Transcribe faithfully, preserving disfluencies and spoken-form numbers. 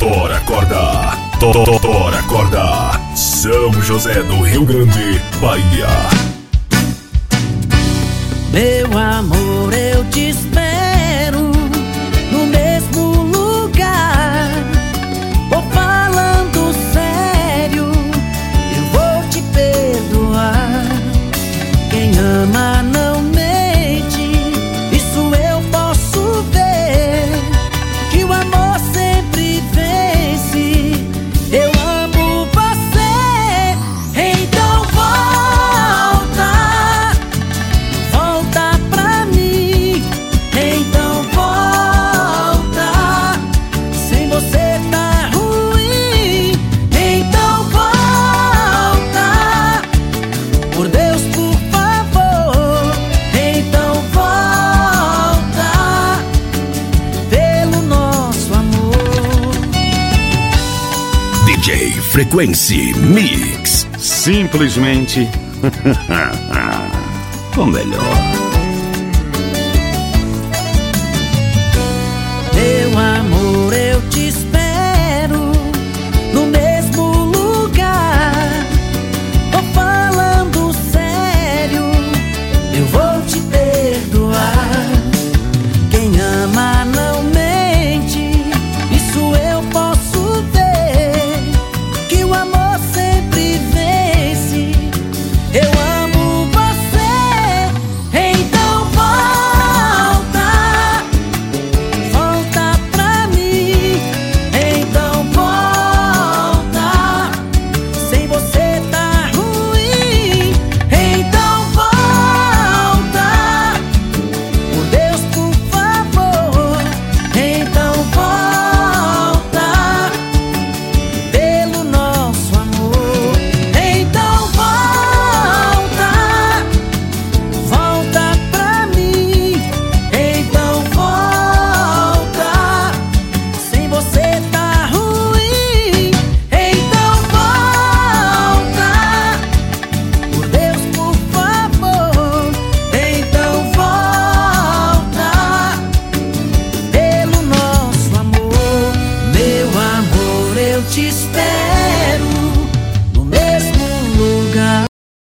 Doutor Acorda. Doutor Acorda. São José do Rio Grande, Bahia. Meu amor, eu te espero no mesmo lugar. Vou falando sério, eu vou te perdoar. Quem ama não mente, isso eu posso ver. Que o amor sempre vence. Eu amo você, então volta, volta pra mim. Então volta, sem você tá ruim. Então volta, por Deus, por favor. Então volta, pelo nosso amor. D J Frequência Mix. Simplesmente o melhor.